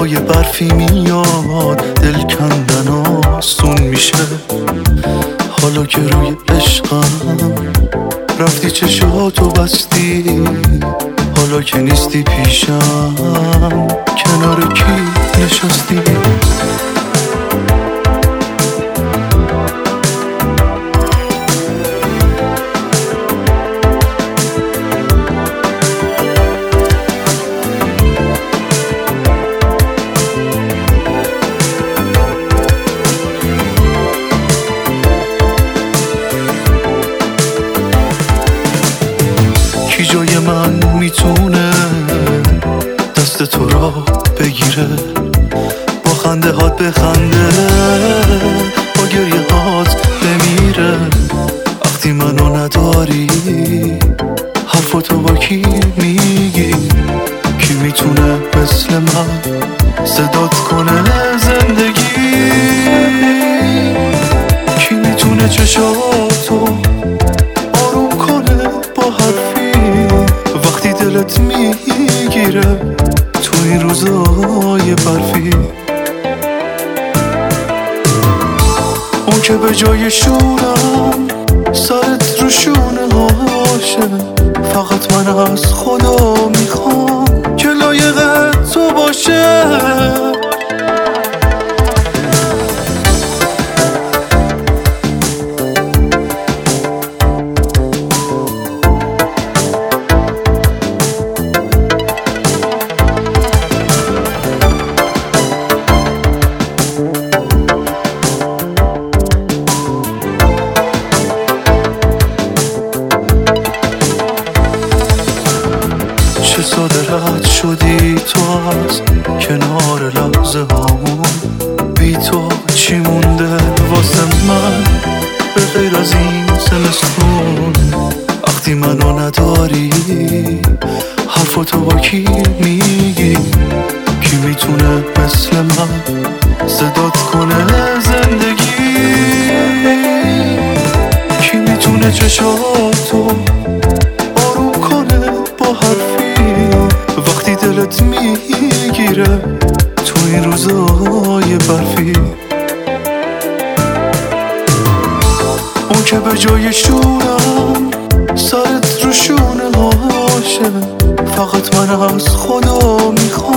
هوای برفی میاد، دل کندن آسون میشه. حالا که روی عشقم رفتی چشاتو بستی، حالا که نیستی پیشم کنار کی نشستی؟ کی جای من میتونه دست تو را بگیره، با خنده هات بخنده، با گریه هات بمیره. وقتی منو نداری حرفاتو با کی میگی؟ کی میتونه مثل من صدات کنه زندگی؟ کی میتونه چشاتو آروم کنه با حرفی وقتی دلت میگیره تو این روزای برفی؟ اون که به جای شورم سرت رو شونه هاشه، فقط من از خدا میخوام که لایق تو باشه. چه ساده رد شدی تو از کنار لحظه هامون، بی تو چی مونده واسه من به غیر از این زمستون؟ وقتی منو نداری حرفاتو با کی میگی؟ کی میتونه مثل من صدات کنه زندگی؟ کی میتونه چشاتو آروم کنه با حرفی وقتی دلت میگیره تو این روزای برفی؟ اون که به جای شورم سرت رو شونه هاشه، فقط من از خدا میخوام